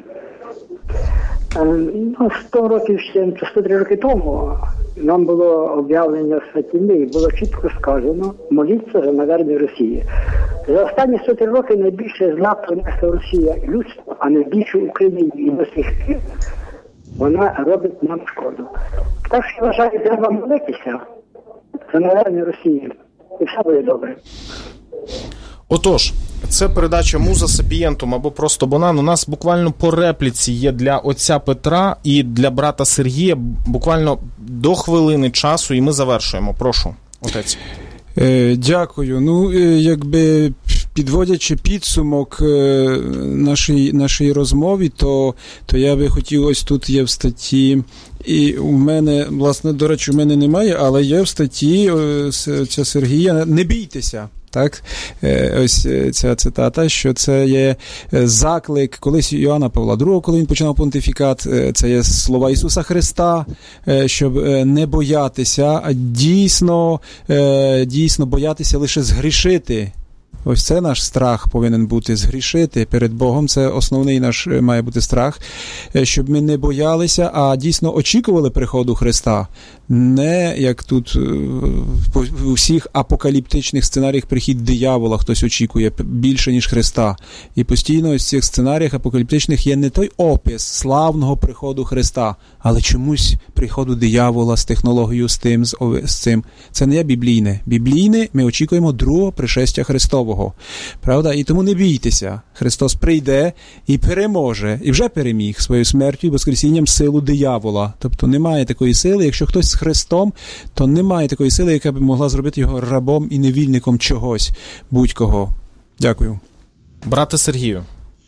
100 років ще, 103 роки тому нам було об'явлення Святіни і було чітко сказано: моліться за навернення Росії. За останні 103 роки найбільше зла принесла Росія людству, а найбільше Україні, і до сих пір вона робить нам шкоду. Так що, вважаю, треба молитися за навернення Росії, і все буде добре. Отож, це передача «Муза Сапієнтум» або «Просто Бонан». У нас буквально по репліці є для отця Петра і для брата Сергія буквально до хвилини часу, і ми завершуємо. Прошу, отець. Дякую. Якби підводячи підсумок нашої розмови, то я би хотів, ось тут є в статті, і у мене, власне, до речі, у мене немає, але є в статті ця Сергія: «Не бійтеся». Так, ось ця цитата, що це є заклик колись Іоанна Павла II, коли він починав понтифікат, це є слова Ісуса Христа, щоб не боятися, а дійсно боятися лише згрішити. Ось це наш страх повинен бути, згрішити перед Богом. Це основний наш має бути страх, щоб ми не боялися, а дійсно очікували приходу Христа. Не, як тут в усіх апокаліптичних сценаріях, прихід диявола хтось очікує більше, ніж Христа. І постійно ось в цих сценаріях апокаліптичних є не той опис славного приходу Христа, але чомусь приходу диявола з технологією, з цим. Це не є біблійне. Біблійне ми очікуємо другого пришестя Христового. Правда? І тому не бійтеся. Христос прийде і переможе, і вже переміг своєю смертю і воскресінням силу диявола. Тобто немає такої сили, якщо хтось з Христом, то немає такої сили, яка б могла зробити його рабом і невільником чогось, будь-кого. Дякую. Брате Сергію.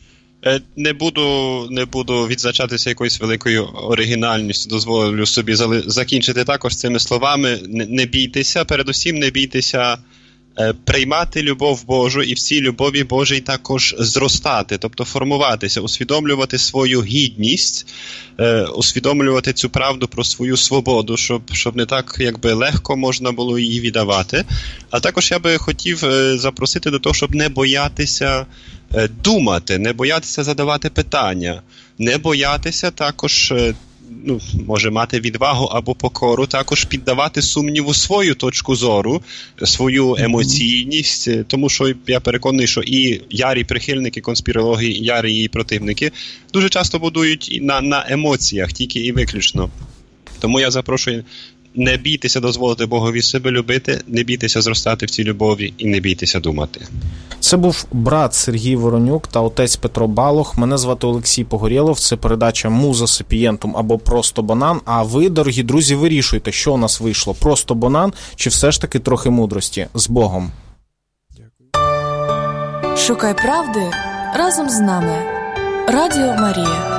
Не буду відзначатися якоюсь великою оригінальністю, дозволю собі закінчити також цими словами: не бійтеся, передусім не бійтеся приймати любов Божу і в цій любові Божій також зростати, тобто формуватися, усвідомлювати свою гідність, усвідомлювати цю правду про свою свободу, щоб не так якби легко можна було її віддавати. А також я би хотів запросити до того, щоб не боятися думати, не боятися задавати питання, не боятися також, може мати відвагу або покору, також піддавати сумніву свою точку зору, свою емоційність, тому що я переконаний, що і ярі прихильники конспірології, і ярі її противники дуже часто будують на емоціях, тільки і виключно. Тому я запрошую: не бійтеся дозволити Богові себе любити, не бійтеся зростати в цій любові і не бійтеся думати. Це був брат Сергій Воронюк та отець Петро Балог. Мене звати Олексій Погорєлов. Це передача «Муза Сапієнтум» або «Просто Бонан». А ви, дорогі друзі, вирішуйте, що у нас вийшло: «Просто Бонан» чи все ж таки трохи мудрості. З Богом. Шукай правди разом з нами. Радіо Марія.